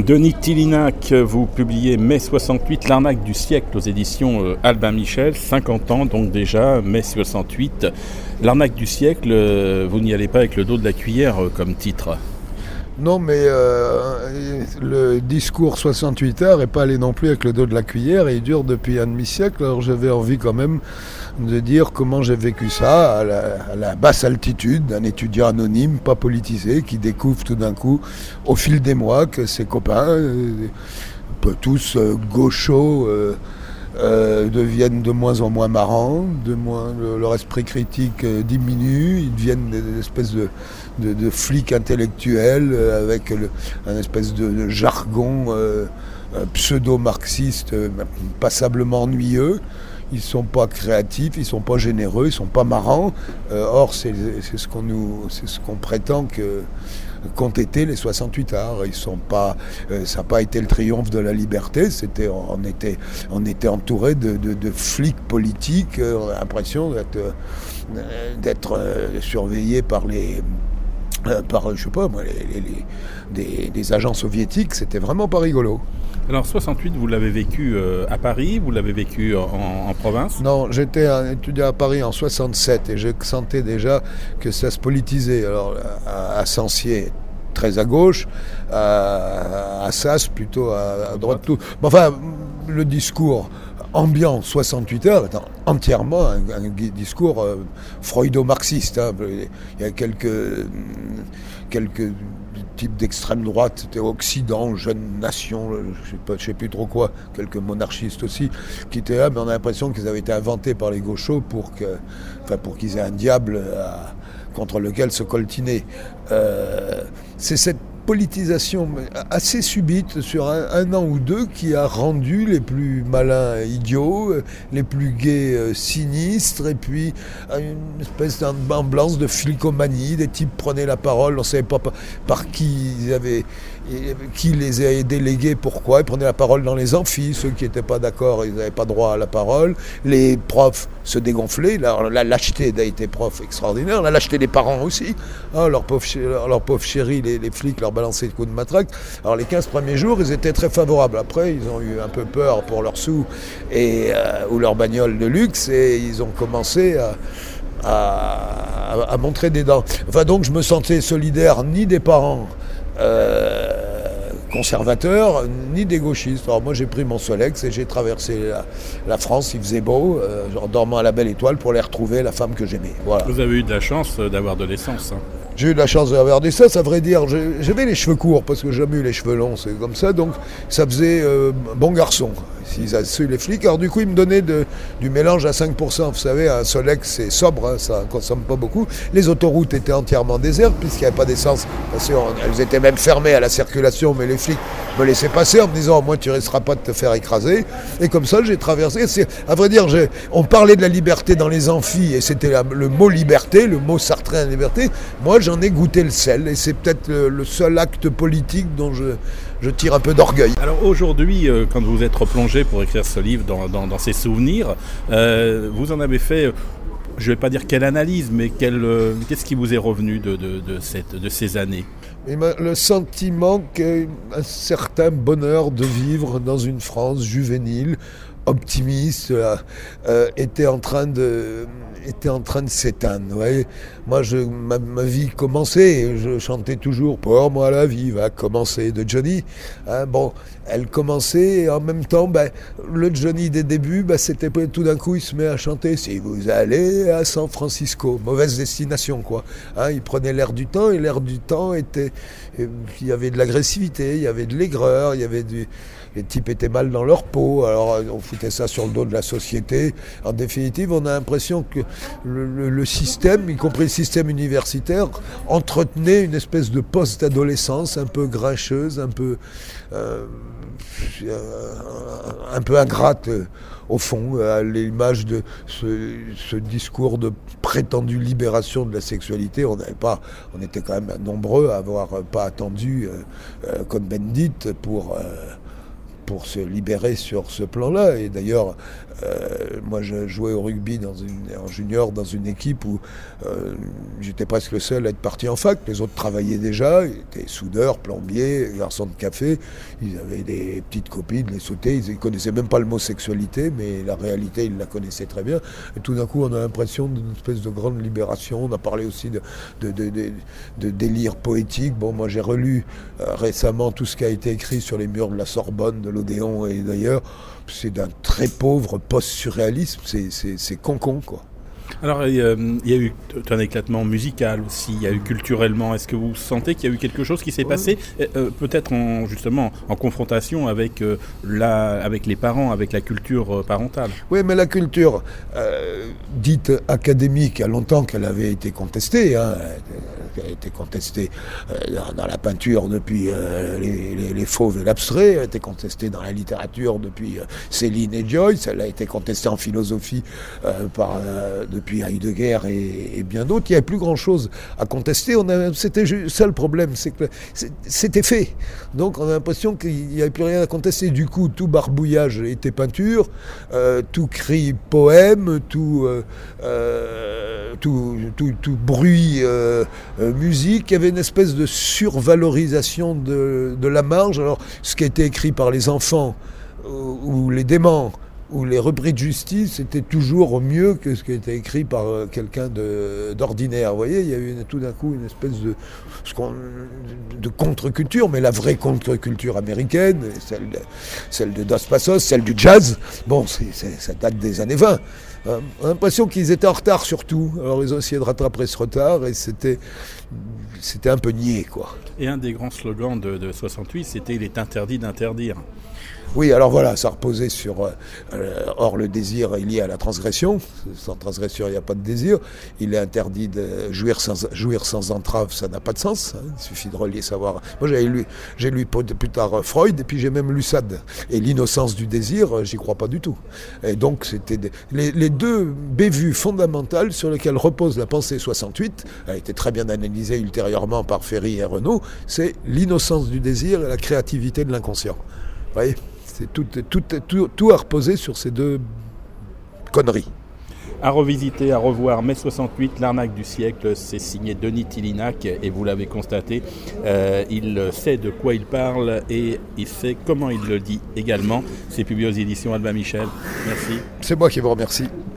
Denis Tillinac, vous publiez Mai 68, l'arnaque du siècle aux éditions Albin Michel, 50 ans donc déjà, mai 68. L'arnaque du siècle, vous n'y allez pas avec le dos de la cuillère comme titre. Non, mais le discours 68 heures n'est pas allé non plus avec le dos de la cuillère et il dure depuis un demi-siècle. Alors j'avais envie quand même de dire comment j'ai vécu ça à la basse altitude d'un étudiant anonyme, pas politisé, qui découvre tout d'un coup, au fil des mois, que ses copains, un peu tous gauchos, deviennent de moins en moins marrants, leur esprit critique diminue, ils deviennent des espèces de flics intellectuels avec un espèce de jargon pseudo-marxiste passablement ennuyeux. Ils ne sont pas créatifs, ils ne sont pas généreux, ils ne sont pas marrants. Or, c'est ce qu'on prétend qu'ont été les 68 arts. Ils sont pas, ça n'a pas été le triomphe de la liberté. On était entouré de flics politiques. On a l'impression d'être surveillé par je sais pas moi, des agents soviétiques. C'était vraiment pas rigolo. Alors 68, vous l'avez vécu à Paris, vous l'avez vécu en province? Non, j'étais un étudiant à Paris en 67 et je sentais déjà que ça se politisait. Alors à Sancier, très à gauche, à Sasse, plutôt à droite. Tout. Mais enfin, le discours ambiant 68 heures est entièrement un discours freudo-marxiste. Hein. Il y a quelques types d'extrême droite, c'était Occident, Jeune Nation, je ne sais plus trop quoi, quelques monarchistes aussi, qui étaient là, mais on a l'impression qu'ils avaient été inventés par les gauchos pour qu'ils aient un diable contre lequel se coltiner. C'est cette politisation assez subite sur un an ou deux qui a rendu les plus malins idiots, les plus gays sinistres, et puis une espèce d'ambiance de flicomanie. Des types prenaient la parole, on ne savait pas par qui les a délégués, pourquoi. Ils prenaient la parole dans les amphis, ceux qui n'étaient pas d'accord, ils n'avaient pas droit à la parole. Les profs se dégonflaient, la lâcheté d'être prof extraordinaire, la lâcheté des parents aussi. Hein, leur pauvre chéri, les flics leur balançaient des coups de matraque. Alors les 15 premiers jours, ils étaient très favorables. Après, ils ont eu un peu peur pour leurs sous ou leur bagnole de luxe et ils ont commencé à montrer des dents. Enfin donc je me sentais solidaire ni des parents conservateurs, ni des gauchistes. Alors moi j'ai pris mon Solex et j'ai traversé la France, il faisait beau, en dormant à la Belle Étoile pour aller retrouver la femme que j'aimais. Voilà. Vous avez eu de la chance d'avoir de l'essence. Hein. J'ai eu de la chance d'avoir des ça, à vrai dire. J'avais les cheveux courts parce que j'ai jamais eu les cheveux longs, c'est comme ça, donc ça faisait bon garçon. S'ils avaient su les flics, alors du coup ils me donnaient du mélange à 5%. Vous savez, un Solex c'est sobre, hein, ça ne consomme pas beaucoup. Les autoroutes étaient entièrement désertes puisqu'il n'y avait pas d'essence. Elles étaient même fermées à la circulation, mais les flics me laissaient passer en me disant au moins tu ne risqueras pas de te faire écraser. Et comme ça j'ai traversé. À vrai dire, on parlait de la liberté dans les amphis et c'était le mot liberté, le mot sartrien liberté. Moi j'en ai goûté le sel et c'est peut-être le seul acte politique dont je tire un peu d'orgueil. Alors aujourd'hui, quand vous êtes replongé pour écrire ce livre dans ces souvenirs, vous en avez fait, je ne vais pas dire quelle analyse, mais qu'est-ce qui vous est revenu de ces années? Et le sentiment qu'un certain bonheur de vivre dans une France juvénile, optimiste, était en train de s'éteindre. Ouais. Moi, ma vie commençait, je chantais toujours « Pour moi, la vie va commencer » de Johnny. Hein, bon, elle commençait et en même temps, le Johnny des débuts, c'était tout d'un coup, il se met à chanter « Si vous allez à San Francisco », mauvaise destination, quoi. Hein, il prenait l'air du temps et l'air du temps était... Il y avait de l'agressivité, il y avait de l'aigreur, il y avait les types étaient mal dans leur peau, alors on foutait ça sur le dos de la société. En définitive, on a l'impression que le système, y compris le système universitaire, entretenait une espèce de post-adolescence un peu grincheuse, un peu ingrate au fond, à l'image de ce discours de prétendue libération de la sexualité. On était quand même nombreux à avoir pas attendu Cohn-Bendit pour se libérer sur ce plan-là. Et d'ailleurs, moi je jouais au rugby en junior dans une équipe où j'étais presque le seul à être parti en fac. Les autres travaillaient déjà, ils étaient soudeurs, plombiers, garçons de café. Ils avaient des petites copines, les sautés, ils ne connaissaient même pas le mot sexualité, mais la réalité, ils la connaissaient très bien. Et tout d'un coup, on a l'impression d'une espèce de grande libération. On a parlé aussi de délire poétique. Bon, moi j'ai relu récemment tout ce qui a été écrit sur les murs de la Sorbonne, de l'Odéon et d'ailleurs. C'est d'un très pauvre post-surréalisme, c'est con-con, quoi. Alors, il y a eu un éclatement musical aussi, il y a eu culturellement. Est-ce que vous sentez qu'il y a eu quelque chose qui s'est passé, peut-être justement en confrontation avec les parents, avec la culture parentale? Oui, mais la culture dite académique, il y a longtemps qu'elle avait été contestée. Elle a été contestée dans la peinture depuis les fauves et l'abstrait, elle a été contestée dans la littérature depuis Céline et Joyce, elle a été contestée en philosophie depuis Heidegger et bien d'autres. Il n'y avait plus grand-chose à contester. C'était ça le problème, c'est que c'était fait. Donc on a l'impression qu'il n'y avait plus rien à contester. Du coup, tout barbouillage était peinture, tout cri poème, tout bruit musique. Il y avait une espèce de survalorisation de la marge. Alors, ce qui a été écrit par les enfants ou les déments ou les repris de justice, c'était toujours mieux que ce qui a été écrit par quelqu'un d'ordinaire. Vous voyez, il y a eu tout d'un coup une espèce de contre-culture, mais la vraie contre-culture américaine, celle de Dos Passos, celle du jazz, bon, ça date des années 20. On a l'impression qu'ils étaient en retard sur tout. Alors ils ont essayé de rattraper ce retard et c'était un peu niais, quoi. Et un des grands slogans de 68, c'était « Il est interdit d'interdire ». Oui, alors voilà, ça reposait sur... or, le désir est lié à la transgression. Sans transgression, il n'y a pas de désir. Il est interdit de jouir sans entrave, ça n'a pas de sens. Il suffit de relier savoir... Moi, j'ai lu plus tard Freud, et puis j'ai même lu Sade. Et l'innocence du désir, j'y crois pas du tout. Et donc, c'était les deux bévues fondamentales sur lesquelles repose la pensée 68, a été très bien analysée ultérieurement par Ferry et Renaud, c'est l'innocence du désir et la créativité de l'inconscient. Vous voyez ? C'est tout à reposer sur ces deux conneries. À revisiter, à revoir, mai 68, l'arnaque du siècle, c'est signé Denis Tillinac et vous l'avez constaté, il sait de quoi il parle et il sait comment il le dit également. C'est publié aux éditions Albin Michel. Merci. C'est moi qui vous remercie.